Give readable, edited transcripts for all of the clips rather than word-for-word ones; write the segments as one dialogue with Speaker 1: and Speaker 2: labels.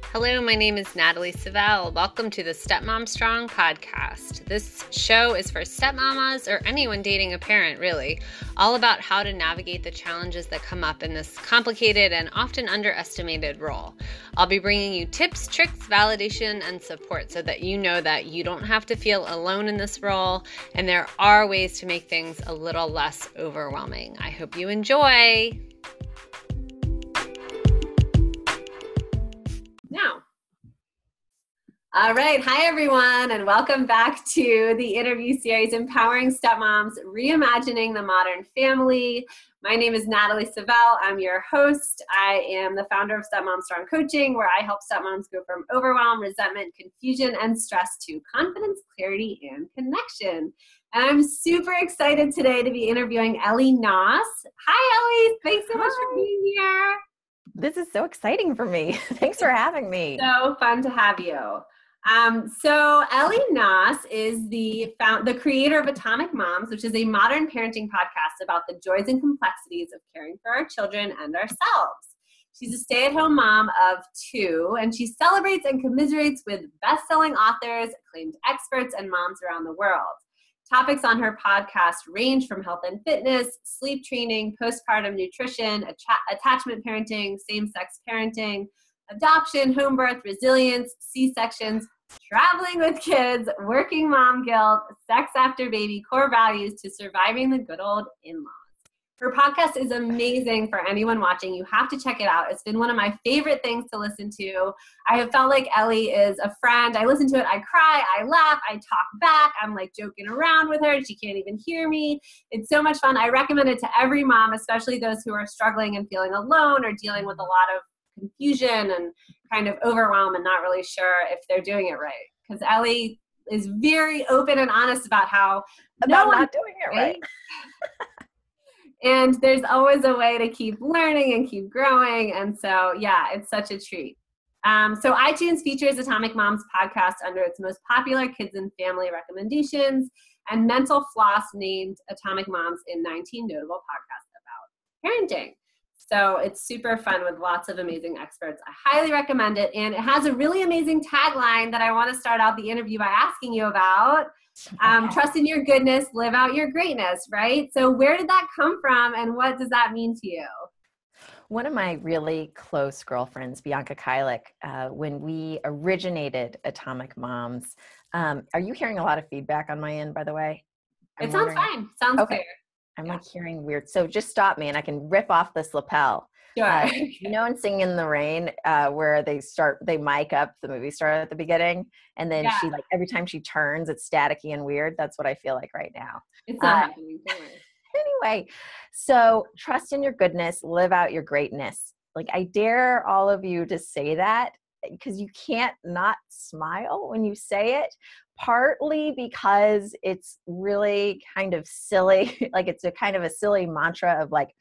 Speaker 1: Hello, my name is Natalie Savell. Welcome to the Stepmom Strong podcast. This show is for stepmamas or anyone dating a parent, really, all about how to navigate the challenges that come up in this complicated and often underestimated role. I'll be bringing you tips, tricks, validation, and support so that you know that you don't have to feel alone in this role, and there are ways to make things a little less overwhelming. I hope you enjoy. Now. All right. Hi, everyone, and welcome back to the interview series, Empowering Stepmoms, Reimagining the Modern Family. My name is Natalie Savell. I'm your host. I am the founder of Stepmom Strong Coaching, where I help stepmoms go from overwhelm, resentment, confusion, and stress to confidence, clarity, and connection. And I'm super excited today to be interviewing Ellie Knaus. Hi, Ellie. Thanks so much for being here.
Speaker 2: This is so exciting for me. Thanks for having me.
Speaker 1: So fun to have you. So Ellie Knaus is the creator of Atomic Moms, which is a modern parenting podcast about the joys and complexities of caring for our children and ourselves. She's a stay-at-home mom of 2, and she celebrates and commiserates with best-selling authors, acclaimed experts, and moms around the world. Topics on her podcast range from health and fitness, sleep training, postpartum nutrition, attachment parenting, same-sex parenting, adoption, home birth, resilience, C-sections, traveling with kids, working mom guilt, sex after baby, core values to surviving the good old in-laws. Her podcast is amazing for anyone watching. You have to check it out. It's been one of my favorite things to listen to. I have felt like Ellie is a friend. I listen to it, I cry, I laugh, I talk back. I'm like joking around with her. She can't even hear me. It's so much fun. I recommend it to every mom, especially those who are struggling and feeling alone or dealing with a lot of confusion and kind of overwhelm and not really sure if they're doing it right. Because Ellie is very open and honest about how
Speaker 2: not doing it right.
Speaker 1: And there's always a way to keep learning and keep growing. And so, yeah, it's such a treat. So iTunes features Atomic Moms podcast under its most popular kids and family recommendations, and Mental Floss named Atomic Moms in 19 notable podcasts about parenting. So it's super fun with lots of amazing experts. I highly recommend it. And it has a really amazing tagline that I want to start out the interview by asking you about. Trust in your goodness, live out your greatness, right? So where did that come from and what does that mean to you?
Speaker 2: One of my really close girlfriends, Bianca Kylik, when we originated Atomic Moms, are you hearing a lot of feedback on my end, by the way?
Speaker 1: It sounds fine. Sounds clear.
Speaker 2: I'm like hearing weird. So just stop me and I can rip off this lapel.
Speaker 1: Sure.
Speaker 2: You know, in Singing in the Rain, where they mic up the movie star at the beginning, and then she like every time she turns, it's staticky and weird. That's what I feel like right now.
Speaker 1: It's not happening.
Speaker 2: Anyway, so trust in your goodness, live out your greatness. Like I dare all of you to say that because you can't not smile when you say it. Partly because it's really kind of silly, like it's a kind of a silly mantra of like,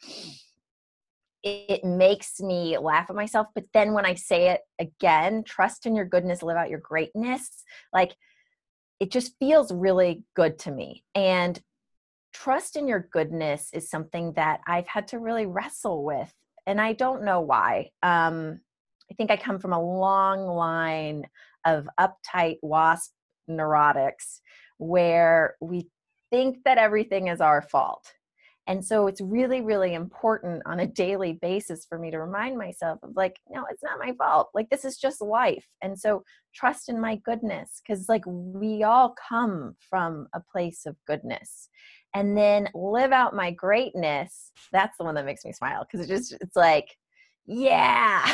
Speaker 2: it makes me laugh at myself. But then when I say it again, trust in your goodness, live out your greatness, like it just feels really good to me. And trust in your goodness is something that I've had to really wrestle with. And I don't know why. I think I come from a long line of uptight WASP neurotics where we think that everything is our fault. And so it's really, really important on a daily basis for me to remind myself of like, no, it's not my fault. Like, this is just life. And so trust in my goodness, because like we all come from a place of goodness. And then live out my greatness. That's the one that makes me smile because it's like, yeah.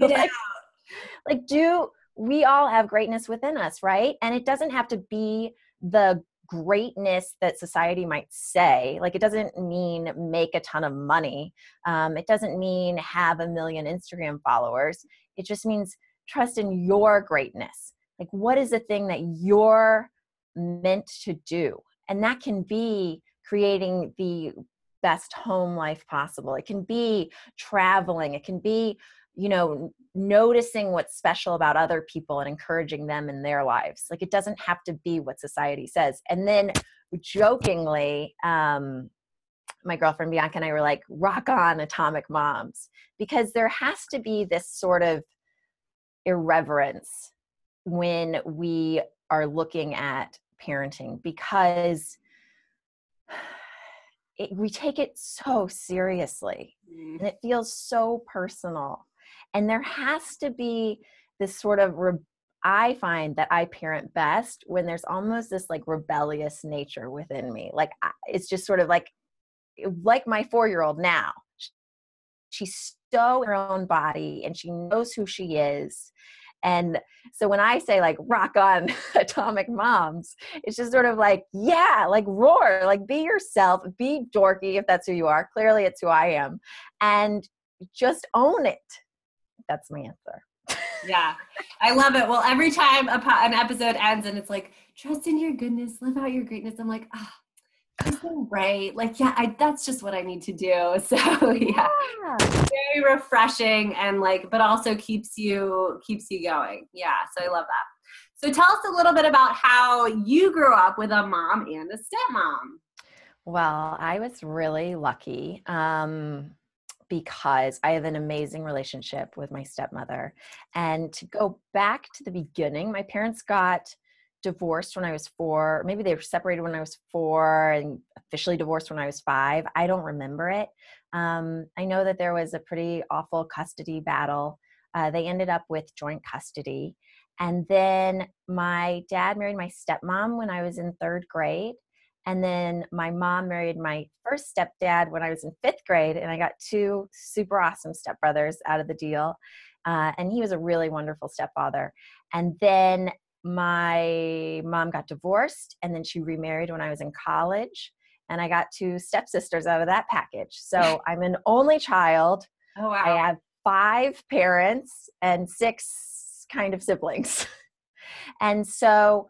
Speaker 2: We all have greatness within us, right? And it doesn't have to be the greatness that society might say. Like, it doesn't mean make a ton of money. It doesn't mean have 1 million Instagram followers. It just means trust in your greatness. Like, what is the thing that you're meant to do? And that can be creating the best home life possible. It can be traveling. It can be, noticing what's special about other people and encouraging them in their lives. Like, it doesn't have to be what society says. And then jokingly, my girlfriend Bianca and I were like, rock on Atomic Moms, because there has to be this sort of irreverence when we are looking at parenting, because we take it so seriously and it feels so personal. And there has to be this sort of, I find that I parent best when there's almost this like rebellious nature within me. Like it's just sort of like my 4-year-old now. She's so in her own body and she knows who she is. And so when I say like rock on Atomic Moms, it's just sort of like, yeah, like roar, like be yourself, be dorky if that's who you are. Clearly it's who I am. And just own it. That's my answer.
Speaker 1: Yeah, I love it. Well, every time an episode ends and it's like, trust in your goodness, live out your greatness, I'm like, she's so right. Like, yeah, that's just what I need to do. So yeah, very refreshing and like, but also keeps you going. Yeah. So I love that. So tell us a little bit about how you grew up with a mom and a stepmom.
Speaker 2: Well, I was really lucky because I have an amazing relationship with my stepmother. And to go back to the beginning, my parents got divorced when I was 4. Maybe they were separated when I was 4 and officially divorced when I was 5. I don't remember it. I know that there was a pretty awful custody battle. They ended up with joint custody. And then my dad married my stepmom when I was in 3rd grade. And then my mom married my first stepdad when I was in 5th grade. And I got 2 super awesome stepbrothers out of the deal. And he was a really wonderful stepfather. And then my mom got divorced and then she remarried when I was in college. And I got 2 stepsisters out of that package. So I'm an only child.
Speaker 1: Oh, wow.
Speaker 2: I have 5 parents and 6 kind of siblings. And so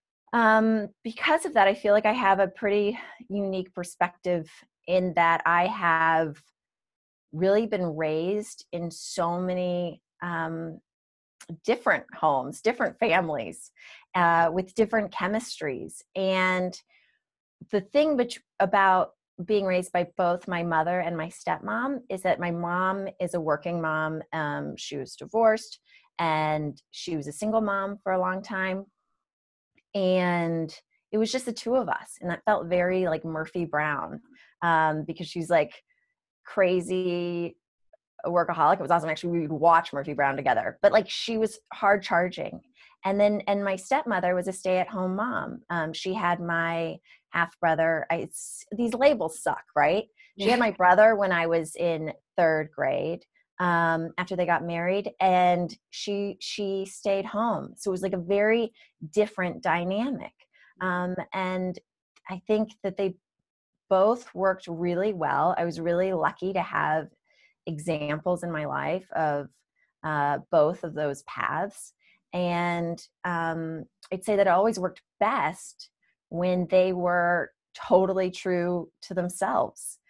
Speaker 2: because of that, I feel like I have a pretty unique perspective in that I have really been raised in so many different homes, different families, with different chemistries. And the thing about being raised by both my mother and my stepmom is that my mom is a working mom. She was divorced and she was a single mom for a long time. And it was just the 2 of us. And that felt very like Murphy Brown, because she's like crazy a workaholic. It was awesome. Actually, we would watch Murphy Brown together, but like she was hard charging. And my stepmother was a stay-at-home mom. She had my half brother. These labels suck, right? She had my brother when I was in 3rd grade, after they got married, and she stayed home. So it was like a very different dynamic. And I think that they both worked really well. I was really lucky to have examples in my life of both of those paths. And I'd say that it always worked best when they were totally true to themselves.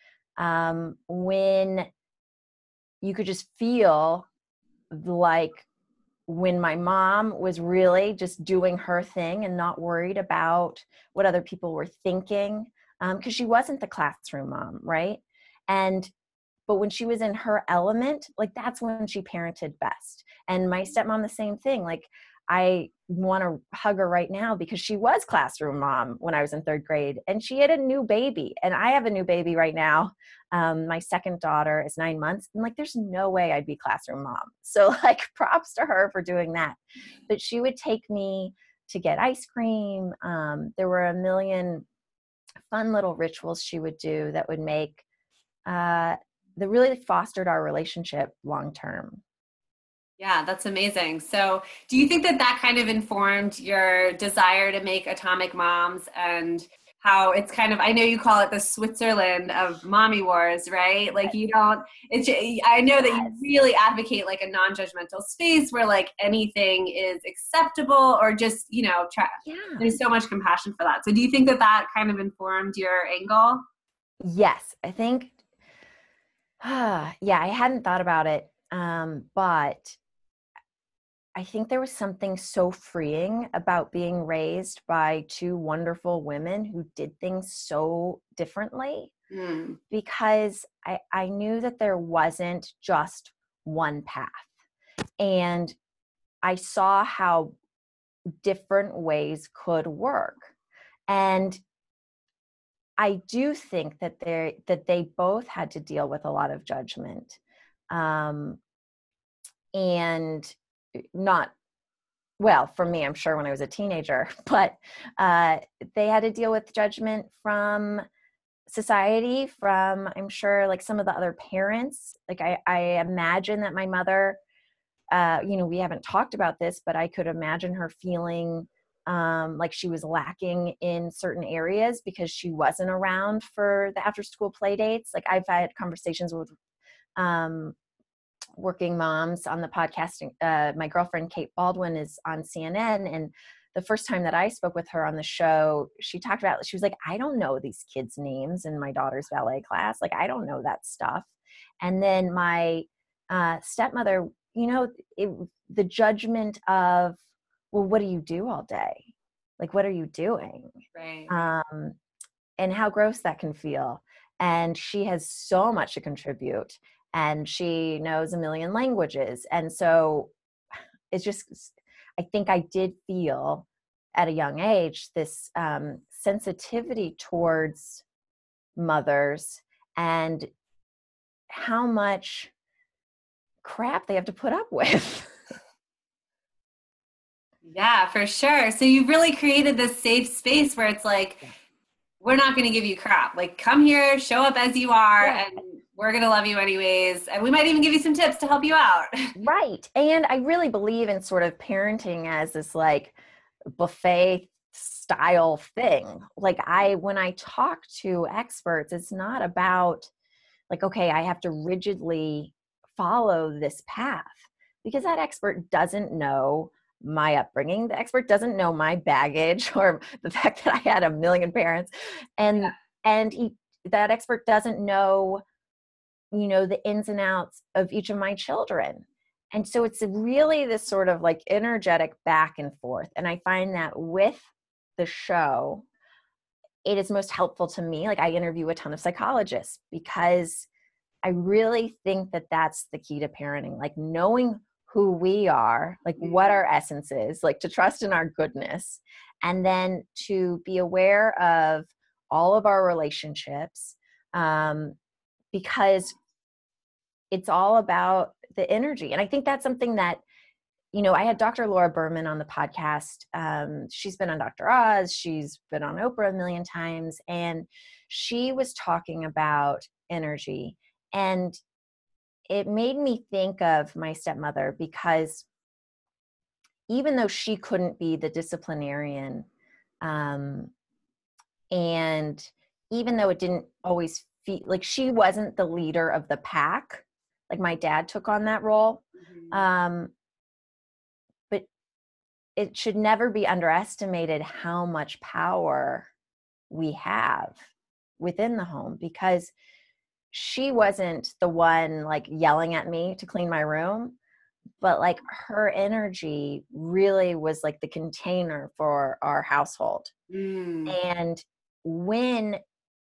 Speaker 2: When you could just feel like when my mom was really just doing her thing and not worried about what other people were thinking, because she wasn't the classroom mom, right? But when she was in her element, like that's when she parented best. And my stepmom, the same thing. Like I want to hug her right now because she was classroom mom when I was in 3rd grade and she had a new baby and I have a new baby right now. My second daughter is 9 months and like, there's no way I'd be classroom mom. So like props to her for doing that. But she would take me to get ice cream. There were a million fun little rituals she would do that would make, that really fostered our relationship long term.
Speaker 1: Yeah, that's amazing. So do you think that kind of informed your desire to make Atomic Moms and how it's kind of, I know you call it the Switzerland of mommy wars, right? Like I know that you really advocate like a non-judgmental space where like anything is acceptable or just, there's so much compassion for that. So do you think that kind of informed your angle?
Speaker 2: Yes, I think, I hadn't thought about it. But I think there was something so freeing about being raised by 2 wonderful women who did things so differently, because I knew that there wasn't just one path. And I saw how different ways could work. And I do think that they both had to deal with a lot of judgment. And not, well, for me, I'm sure when I was a teenager, but they had to deal with judgment from society, from, I'm sure, like some of the other parents. Like I imagine that my mother, we haven't talked about this, but I could imagine her feeling like she was lacking in certain areas because she wasn't around for the after school play dates. Like I've had conversations with working moms on the podcasting. My girlfriend, Kate Baldwin, is on CNN. And the first time that I spoke with her on the show, she was like, I don't know these kids' names in my daughter's ballet class. Like, I don't know that stuff. And then my stepmother, the judgment of, well, what do you do all day? Like, what are you doing?
Speaker 1: Right.
Speaker 2: And how gross that can feel. And she has so much to contribute, and she knows a million languages. And so it's just, I think I did feel at a young age this sensitivity towards mothers and how much crap they have to put up with.
Speaker 1: Yeah, for sure. So you've really created this safe space where it's like, we're not going to give you crap. Like, come here, show up as you are, and we're going to love you anyways. And we might even give you some tips to help you out.
Speaker 2: Right. And I really believe in sort of parenting as this like buffet style thing. Like when I talk to experts, it's not about like, okay, I have to rigidly follow this path, because that expert doesn't know my upbringing. The expert doesn't know my baggage or the fact that I had a million parents. And that expert doesn't know, the ins and outs of each of my children. And so it's really this sort of like energetic back and forth. And I find that with the show, it is most helpful to me. Like I interview a ton of psychologists because I really think that that's the key to parenting, like knowing who we are, like what our essence is, like to trust in our goodness, and then to be aware of all of our relationships, because it's all about the energy. And I think that's something that, I had Dr. Laura Berman on the podcast. She's been on Dr. Oz. She's been on Oprah a million times. And she was talking about energy. And it made me think of my stepmother, because even though she couldn't be the disciplinarian, and even though it didn't always feel like she wasn't the leader of the pack, like my dad took on that role. But it should never be underestimated how much power we have within the home, because she wasn't the one like yelling at me to clean my room, but like her energy really was like the container for our household. And when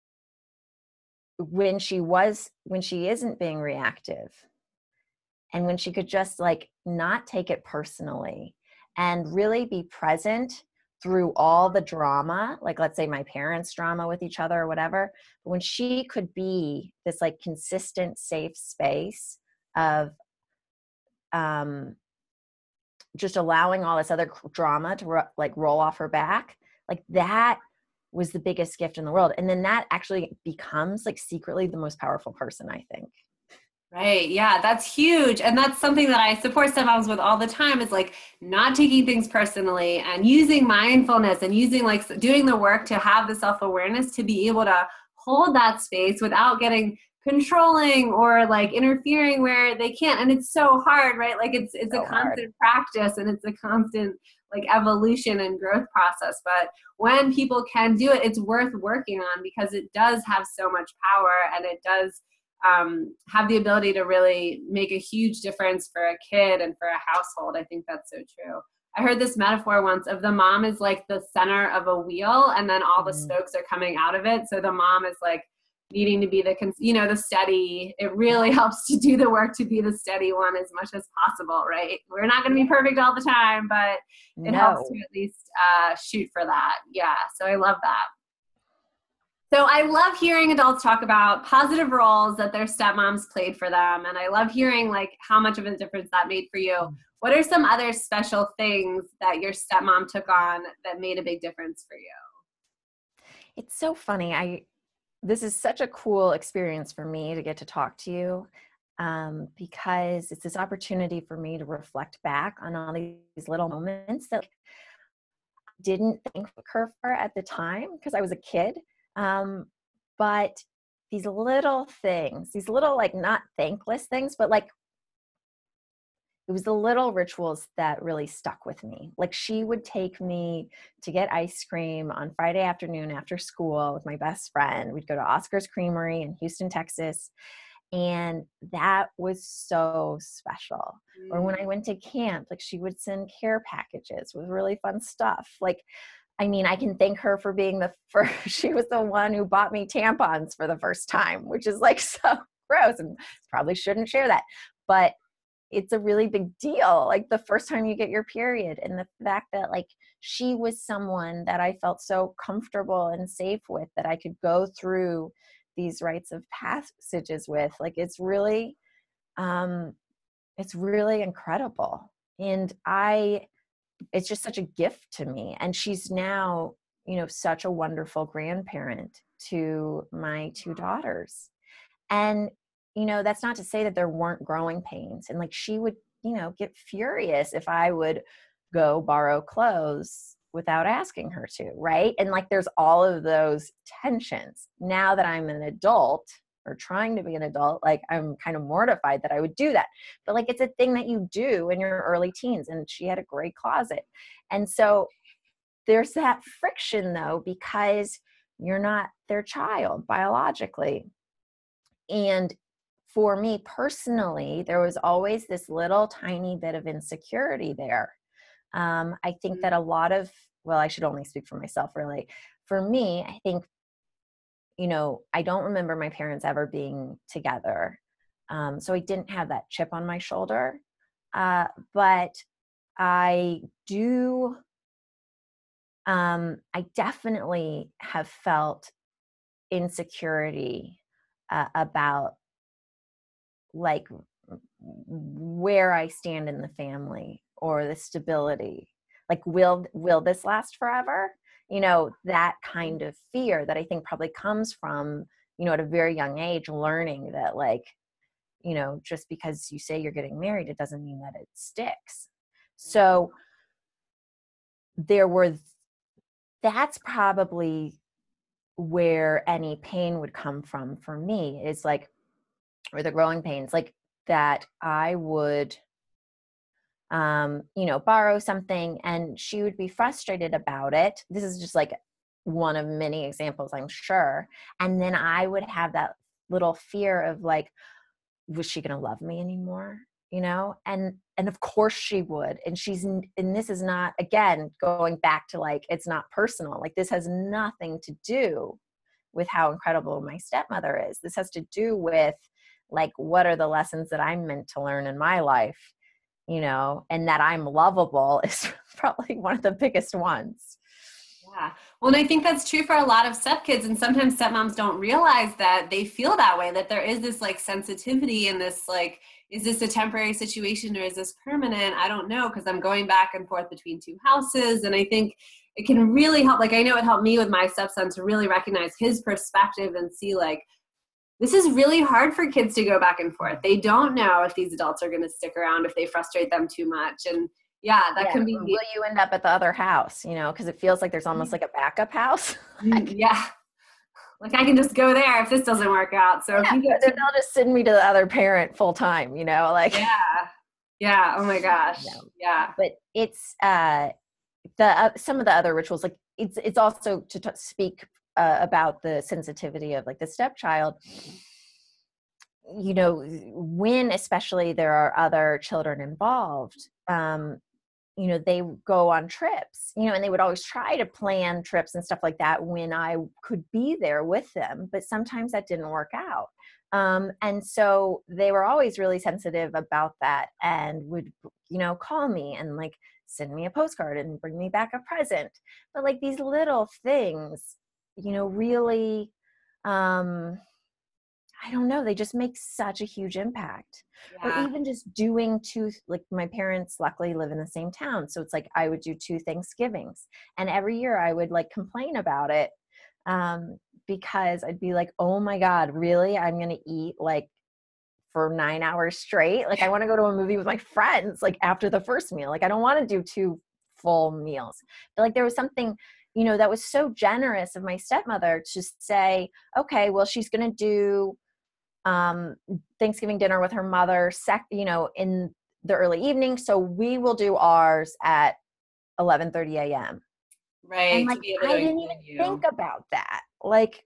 Speaker 2: she isn't being reactive, and when she could just like not take it personally and really be present through all the drama, like let's say my parents' drama with each other or whatever, but when she could be this like consistent, safe space of just allowing all this other drama to like roll off her back, like that was the biggest gift in the world. And then that actually becomes like secretly the most powerful person, I think.
Speaker 1: Right. Yeah, that's huge. And that's something that I support stepmoms with all the time, is like not taking things personally and using mindfulness and using like doing the work to have the self-awareness to be able to hold that space without getting controlling or like interfering where they can't. And it's so hard, right? Like it's so a constant practice, and it's a constant like evolution and growth process. But when people can do it, it's worth working on, because it does have so much power, and it does have the ability to really make a huge difference for a kid and for a household. I think that's so true. I heard this metaphor once of the mom is like the center of a wheel, and then all the spokes are coming out of it. So the mom is like needing to be the steady. It really helps to do the work to be the steady one as much as possible, right? We're not going to be perfect all the time, but it helps to at least shoot for that. Yeah, so I love that. So I love hearing adults talk about positive roles that their stepmoms played for them. And I love hearing like how much of a difference that made for you. What are some other special things that your stepmom took on that made a big difference for you?
Speaker 2: It's so funny. This is such a cool experience for me to get to talk to you, because it's this opportunity for me to reflect back on all these little moments that I didn't thank her for at the time because I was a kid. But these little things, these little, like, not thankless things, but like, it was the little rituals that really stuck with me. Like, she would take me to get ice cream on Friday afternoon after school with my best friend. We'd go to Oscar's Creamery in Houston, Texas. And that was so special. Or when I went to camp, like, she would send care packages with really fun stuff. Like, I mean, I can thank her for being the first, she was the one who bought me tampons for the first time, which is like so gross and probably shouldn't share that. But it's a really big deal, like the first time you get your period, and the fact that like she was someone that I felt so comfortable and safe with that I could go through these rites of passages with. Like, it's really incredible. And it's just such a gift to me. And she's now, such a wonderful grandparent to my two daughters. And that's not to say that there weren't growing pains. And like, she would, get furious if I would go borrow clothes without asking her to, right? And like, there's all of those tensions. Now that I'm an adult, or trying to be an adult, like, I'm kind of mortified that I would do that. But like, it's a thing that you do in your early teens. And she had a great closet. And so there's that friction though, because you're not their child biologically. And for me personally, there was always this little tiny bit of insecurity there. I think that a lot of, well, I should only speak for myself really. For me, I think, I don't remember my parents ever being together. So I didn't have that chip on my shoulder. But I do, I definitely have felt insecurity about like where I stand in the family or the stability. Like, will this last forever? That kind of fear that I think probably comes from, at a very young age, learning that like, just because you say you're getting married, it doesn't mean that it sticks. So that's probably where any pain would come from for me, is like, or the growing pains, like that I would, borrow something and she would be frustrated about it. This is just like one of many examples, I'm sure. And then I would have that little fear of like, was she going to love me anymore? And of course she would. And this is not, again, going back to like, it's not personal. Like, this has nothing to do with how incredible my stepmother is. This has to do with like, what are the lessons that I'm meant to learn in my life, and that I'm lovable is probably one of the biggest ones.
Speaker 1: Yeah. Well, and I think that's true for a lot of stepkids. And sometimes stepmoms don't realize that they feel that way, that there is this like sensitivity and this like, is this a temporary situation or is this permanent? I don't know, because I'm going back and forth between two houses. And I think it can really help. Like, I know it helped me with my stepson to really recognize his perspective and see like, this is really hard for kids to go back and forth. They don't know if these adults are going to stick around, if they frustrate them too much. And that can be.
Speaker 2: Will you end up at the other house, because it feels like there's almost like a backup house.
Speaker 1: Yeah. Like, I can just go there if this doesn't work out. So if you get
Speaker 2: they'll just send me to the other parent full time, like.
Speaker 1: Yeah. Oh my gosh. Yeah.
Speaker 2: But it's some of the other rituals, like it's also to speak about the sensitivity of like the stepchild, when especially there are other children involved, they go on trips, and they would always try to plan trips and stuff like that when I could be there with them, but sometimes that didn't work out. And so they were always really sensitive about that and would, call me and like send me a postcard and bring me back a present. But like these little things, really, I don't know, they just make such a huge impact. Or
Speaker 1: Yeah.
Speaker 2: even just doing like my parents luckily live in the same town. So it's like I would do 2 Thanksgivings. And every year I would like complain about it, because I'd be like, oh my God, really? I'm going to eat like for 9 hours straight? Like I want to go to a movie with my friends, like after the first meal. Like I don't want to do 2 full meals. But like there was something, that was so generous of my stepmother to say, okay, well, she's going to do Thanksgiving dinner with her mother, in the early evening. So we will do ours at 11:30 a.m. And
Speaker 1: Right.
Speaker 2: like,
Speaker 1: To be able to
Speaker 2: I didn't
Speaker 1: include
Speaker 2: even think
Speaker 1: you.
Speaker 2: about that. Like,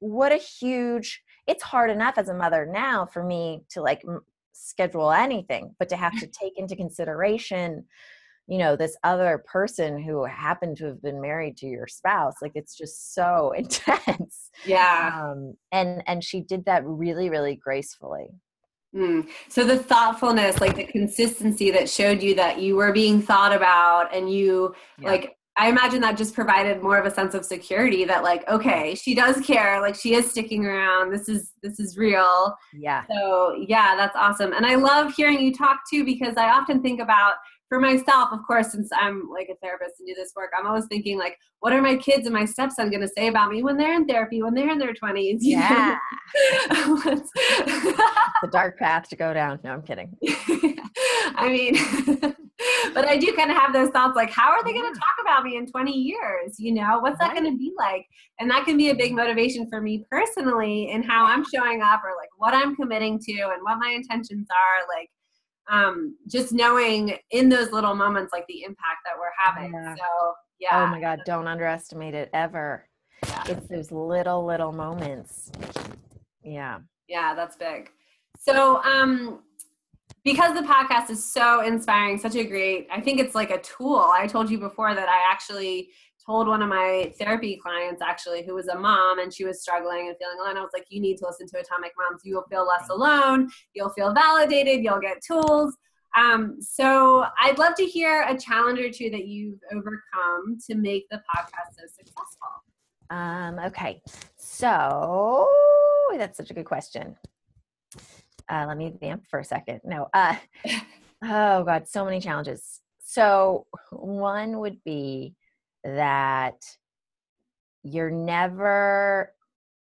Speaker 2: it's hard enough as a mother now for me to like schedule anything, but to have to take into consideration, this other person who happened to have been married to your spouse, like it's just so intense.
Speaker 1: Yeah.
Speaker 2: And she did that really, really gracefully.
Speaker 1: So the thoughtfulness, like the consistency that showed you that you were being thought about, and you
Speaker 2: Yeah.
Speaker 1: like, I imagine that just provided more of a sense of security that like, okay, she does care, like she is sticking around. This is real.
Speaker 2: Yeah.
Speaker 1: So yeah, that's awesome. And I love hearing you talk too, because I often think about, for myself, of course, since I'm like a therapist and do this work, I'm always thinking like, what are my kids and my stepson going to say about me when they're in therapy, when they're in their 20s?
Speaker 2: Yeah.
Speaker 1: What's-
Speaker 2: The dark path to go down. No, I'm kidding.
Speaker 1: I mean, but I do kind of have those thoughts like, how are they going to
Speaker 2: Yeah.
Speaker 1: talk about me in 20 years? What's that going
Speaker 2: Right.
Speaker 1: to be like? And that can be a big motivation for me personally in how I'm showing up, or like what I'm committing to and what my intentions are. Like, just knowing in those little moments, like the impact that we're having.
Speaker 2: Yeah.
Speaker 1: So
Speaker 2: Oh
Speaker 1: yeah,
Speaker 2: my God. Don't underestimate it ever.
Speaker 1: yeah,
Speaker 2: It's those little moments. Yeah.
Speaker 1: yeah, that's big. So, because the podcast is so inspiring, such a great, I think it's like a tool. I told you before that I actually told one of my therapy clients actually, who was a mom and she was struggling and feeling alone. I was like, you need to listen to Atomic Moms. You will feel less alone. You'll feel validated. You'll get tools. So I'd love to hear a challenge or two that you've overcome to make the podcast so successful.
Speaker 2: Okay. So that's such a good question. Let me vamp for a second. No. Oh God, so many challenges. So one would be that you're never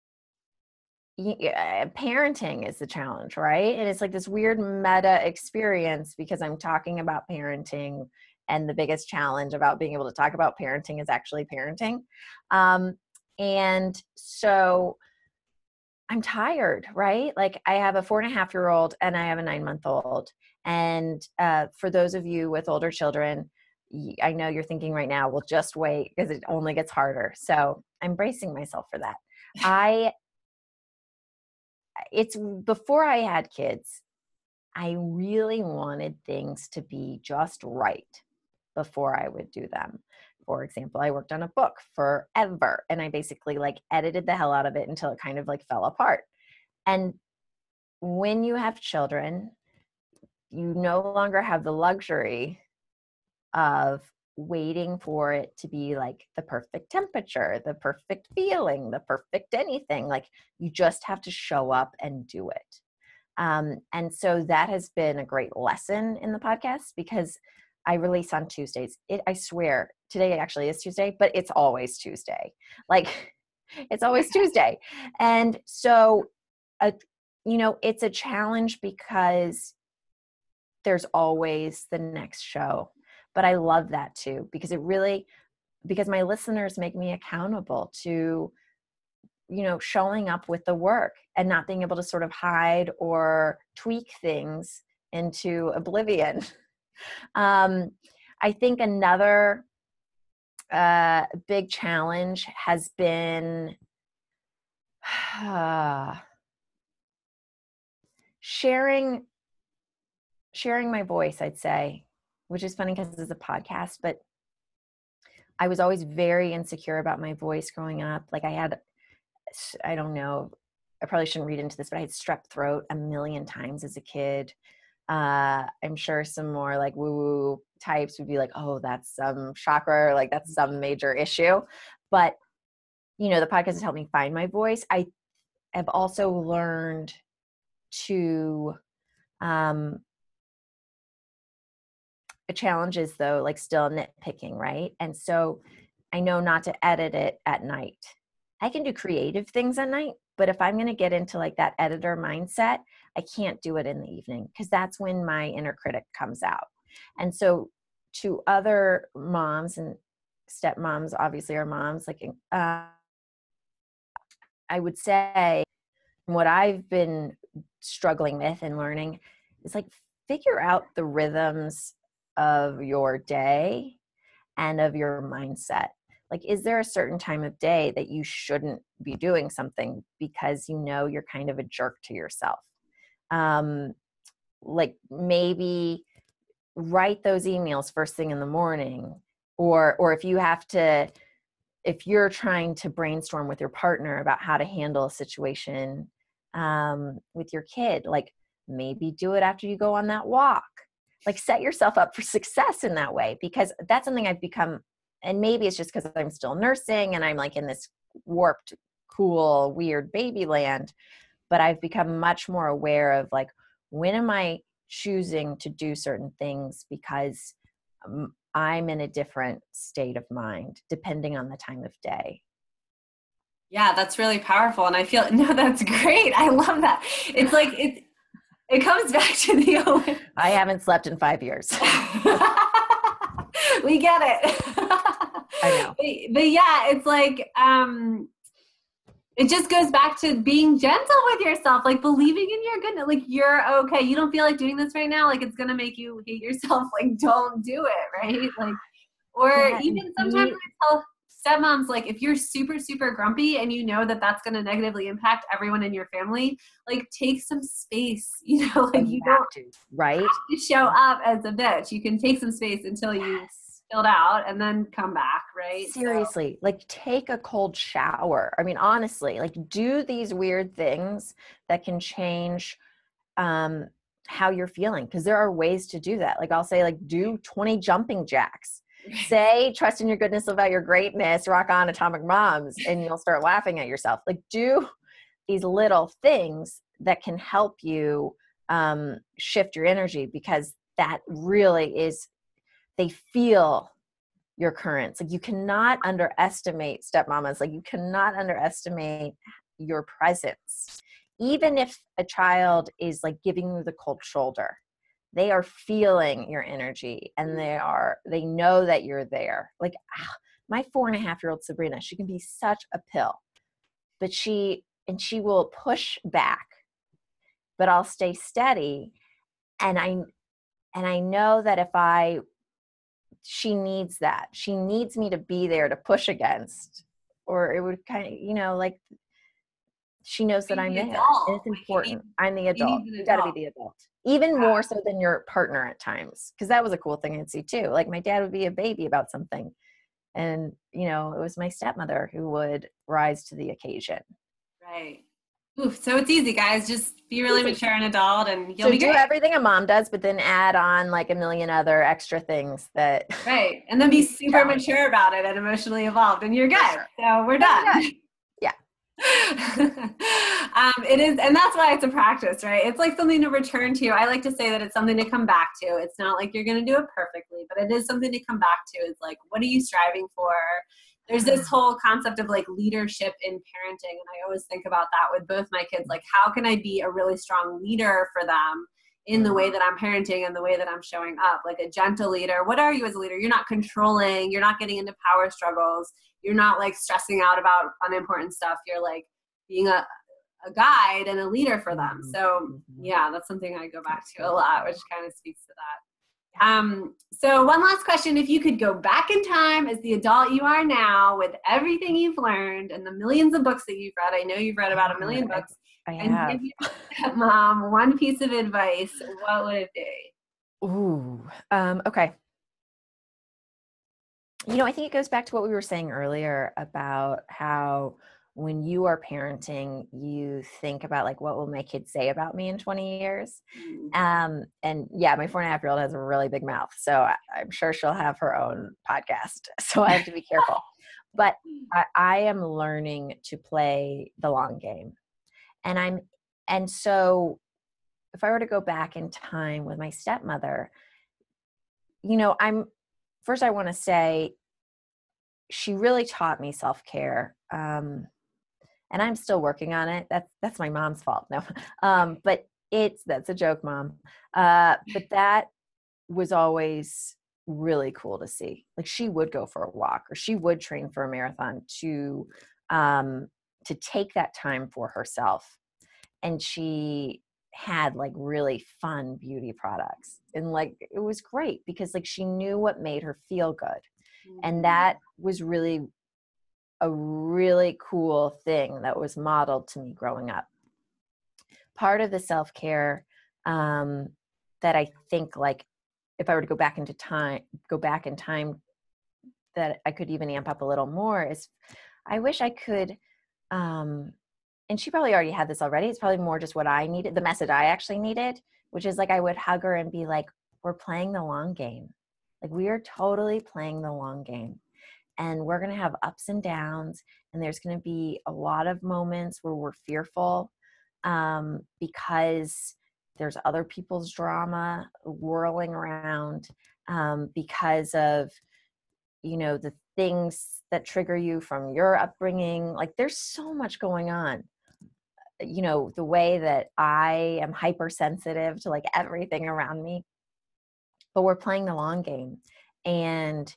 Speaker 2: parenting is the challenge, right? And it's like this weird meta experience because I'm talking about parenting, and the biggest challenge about being able to talk about parenting is actually parenting. And so I'm tired, right? Like I have a 4.5-year-old and I have a 9-month-old. And for those of you with older children, I know you're thinking right now, well, just wait because it only gets harder. So I'm bracing myself for that. It's before I had kids, I really wanted things to be just right before I would do them. For example, I worked on a book forever and I basically like edited the hell out of it until it kind of like fell apart. And when you have children, you no longer have the luxury of waiting for it to be like the perfect temperature, the perfect feeling, the perfect anything. Like you just have to show up and do it. And so that has been a great lesson in the podcast because I release on Tuesdays. I swear today actually is Tuesday, but it's always Tuesday. Like it's always Tuesday. And so, it's a challenge because there's always the next show. But I love that too, because because my listeners make me accountable to, showing up with the work and not being able to sort of hide or tweak things into oblivion. I think another big challenge has been sharing my voice, I'd say. which is funny because it's a podcast, but I was always very insecure about my voice growing up. Like I don't know, I probably shouldn't read into this, but I had strep throat a million times as a kid. I'm sure some more like woo-woo types would be like, oh, that's some chakra, or like that's some major issue. But, you know, the podcast has helped me find my voice. I have also learned to, challenges though, like still nitpicking, right? And so I know not to edit it at night. I can do creative things at night, but if I'm going to get into like that editor mindset, I can't do it in the evening because that's when my inner critic comes out. And so to other moms and stepmoms, obviously are moms, like I would say what I've been struggling with and learning is like figure out the rhythms of your day and of your mindset. Like, is there a certain time of day that you shouldn't be doing something because you know you're kind of a jerk to yourself? Like maybe write those emails first thing in the morning, or if you're trying to brainstorm with your partner about how to handle a situation with your kid, like maybe do it after you go on that walk. Like set yourself up for success in that way, because that's something I've become, and maybe it's just because I'm still nursing and I'm like in this warped, cool, weird baby land, but I've become much more aware of like, when am I choosing to do certain things because I'm in a different state of mind depending on the time of day.
Speaker 1: Yeah, that's really powerful. And I feel, no, that's great. I love that. It's like, it comes back to the
Speaker 2: I haven't slept in 5 years.
Speaker 1: We get it.
Speaker 2: I know.
Speaker 1: But yeah, it's like, it just goes back to being gentle with yourself, like believing in your goodness, like you're okay. You don't feel like doing this right now. Like it's going to make you hate yourself. Like don't do it. Right. Like, or
Speaker 2: yeah,
Speaker 1: even sometimes I tell stepmoms, like if you're super, super grumpy and you know that that's going to negatively impact everyone in your family, like take some space, you know, like you don't
Speaker 2: have
Speaker 1: to show up as a bitch. You can take some space until you filled out and then come back, right?
Speaker 2: Seriously, like take a cold shower. I mean, honestly, like do these weird things that can change how you're feeling, because there are ways to do that. Like I'll say like do 20 jumping jacks. Say trust in your goodness, live out your greatness, rock on Atomic Moms, and you'll start laughing at yourself. Like do these little things that can help you shift your energy, because that really is, they feel your currents. Like you cannot underestimate stepmamas. Like you cannot underestimate your presence. Even if a child is like giving you the cold shoulder, they are feeling your energy and they know that you're there. Like my 4.5-year-old Sabrina, she can be such a pill, but she will push back, but I'll stay steady. And I know that she needs that. She needs me to be there to push against, or it would kind of, you know, like she knows that I'm there. And it's important. I'm the adult. You got to be the adult. Even more so than your partner at times. Because that was a cool thing I'd see too. Like my dad would be a baby about something. And, you know, it was my stepmother who would rise to the occasion.
Speaker 1: Right. Oof, so it's easy, guys. Just be really mature and adult and you'll be great.
Speaker 2: Do everything a mom does, but then add on like a million other extra things that.
Speaker 1: Right. And then be super mature about it and emotionally evolved and you're good. Sure. So we're done.
Speaker 2: Yeah.
Speaker 1: It is. And that's why it's a practice, right? It's like something to return to. I like to say that it's something to come back to. It's not like you're going to do it perfectly, but it is something to come back to. It's like, what are you striving for? There's this whole concept of like leadership in parenting. And I always think about that with both my kids. Like, how can I be a really strong leader for them in the way that I'm parenting and the way that I'm showing up? Like a gentle leader. What are you as a leader? You're not controlling. You're not getting into power struggles. You're not like stressing out about unimportant stuff. You're like being a guide and a leader for them. So yeah, that's something I go back to a lot, which kind of speaks to that. So one last question, if you could go back in time as the adult you are now with everything you've learned and the millions of books that you've read, I know you've read about 1 million books,
Speaker 2: I have.
Speaker 1: Give your mom one piece of advice, what would it be?
Speaker 2: Ooh, okay. I think it goes back to what we were saying earlier about how when you are parenting, you think about like, what will my kids say about me in 20 years? And yeah, my 4.5-year-old has a really big mouth, so I'm sure she'll have her own podcast. So I have to be careful. But I am learning to play the long game. And so if I were to go back in time with my stepmother, first I want to say she really taught me self-care. And I'm still working on it. That's my mom's fault. No. But that's a joke, Mom. But that was always really cool to see. Like, she would go for a walk, or she would train for a marathon to take that time for herself. And she had like really fun beauty products, and like it was great because like she knew what made her feel good. And that was really a really cool thing that was modeled to me growing up. Part of the self-care that I think, like, if I were to go back in time, that I could even amp up a little more is I wish I could, and she probably already had this already. It's probably more just what I needed, the message I actually needed, which is like, I would hug her and be like, we're playing the long game. Like, we are totally playing the long game. And we're going to have ups and downs. And there's going to be a lot of moments where we're fearful because there's other people's drama whirling around, because of, the things that trigger you from your upbringing. Like, there's so much going on. The way that I am hypersensitive to like everything around me, but we're playing the long game. And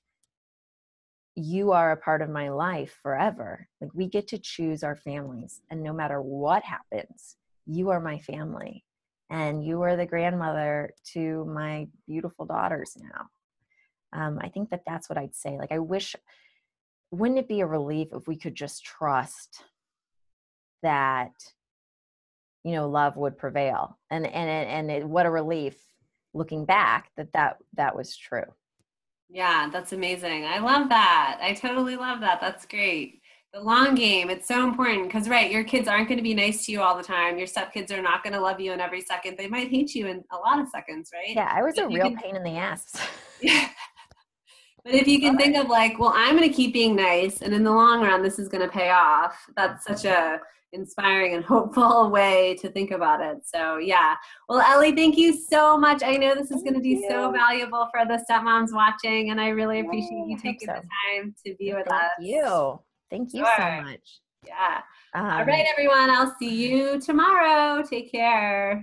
Speaker 2: you are a part of my life forever. Like, we get to choose our families, and no matter what happens, you are my family, and you are the grandmother to my beautiful daughters now. I think that that's what I'd say. Like, I wish, wouldn't it be a relief if we could just trust that, love would prevail? And what a relief looking back that was true.
Speaker 1: Yeah, that's amazing. I love that. I totally love that. That's great. The long game, it's so important because, right, your kids aren't going to be nice to you all the time. Your stepkids are not going to love you in every second. They might hate you in a lot of seconds, right?
Speaker 2: Yeah, I was a real pain in the ass.
Speaker 1: Yeah. But if you can think of like, well, I'm going to keep being nice, and in the long run, this is going to pay off. That's such a inspiring and hopeful way to think about it. So yeah. Well, Ellie, thank you so much. I know this is going to be so valuable for the stepmoms watching, and I really appreciate you taking the time to be with us.
Speaker 2: Thank you so much.
Speaker 1: Yeah. All right, everyone. I'll see you tomorrow. Take care.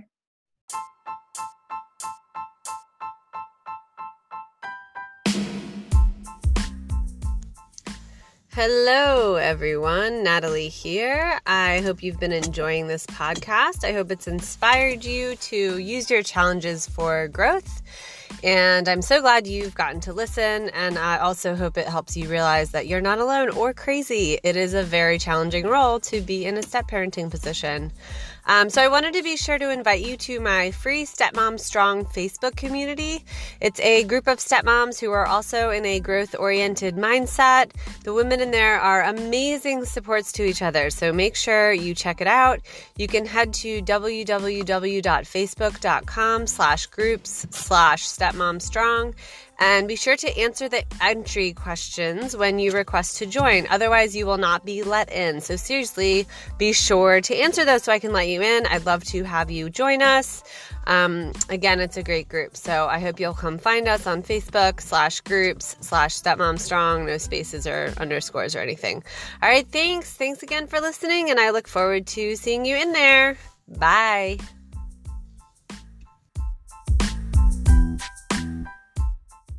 Speaker 1: Hello, everyone. Natalie here. I hope you've been enjoying this podcast. I hope it's inspired you to use your challenges for growth. And I'm so glad you've gotten to listen. And I also hope it helps you realize that you're not alone or crazy. It is a very challenging role to be in a step-parenting position. So I wanted to be sure to invite you to my free Stepmom Strong Facebook community. It's a group of stepmoms who are also in a growth-oriented mindset. The women in there are amazing supports to each other, so make sure you check it out. You can head to www.facebook.com/groups/stepmomstrong. And be sure to answer the entry questions when you request to join. Otherwise, you will not be let in. So seriously, be sure to answer those so I can let you in. I'd love to have you join us. Again, it's a great group. So I hope you'll come find us on Facebook/groups/stepmomstrong. No spaces or underscores or anything. All right, thanks. Thanks again for listening. And I look forward to seeing you in there. Bye.